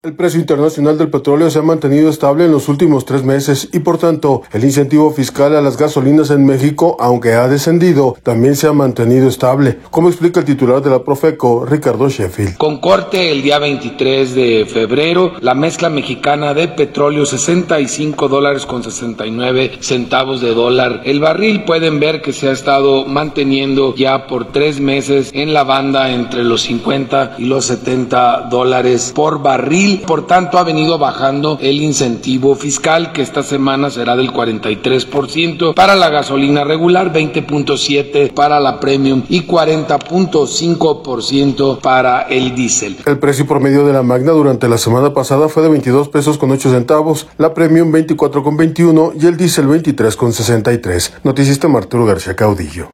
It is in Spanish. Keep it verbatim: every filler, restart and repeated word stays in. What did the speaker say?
El precio internacional del petróleo se ha mantenido estable en los últimos tres meses y, por tanto, el incentivo fiscal a las gasolinas en México, aunque ha descendido, también se ha mantenido estable, como explica el titular de la Profeco, Ricardo Sheffield. Con corte el día veintitrés de febrero, la mezcla mexicana de petróleo sesenta y cinco dólares con sesenta y nueve centavos de dólar. El barril pueden ver que se ha estado manteniendo ya por tres meses en la banda entre los cincuenta y los setenta dólares por barril. Por tanto, ha venido bajando el incentivo fiscal, que esta semana será del cuarenta y tres por ciento para la gasolina regular, veinte punto siete por ciento para la premium y cuarenta punto cinco por ciento para el diésel. El precio promedio de la Magna durante la semana pasada fue de veintidós pesos con ocho centavos, la premium veinticuatro con veintiuno y el diésel veintitrés con sesenta y tres. Noticias de Arturo García Caudillo.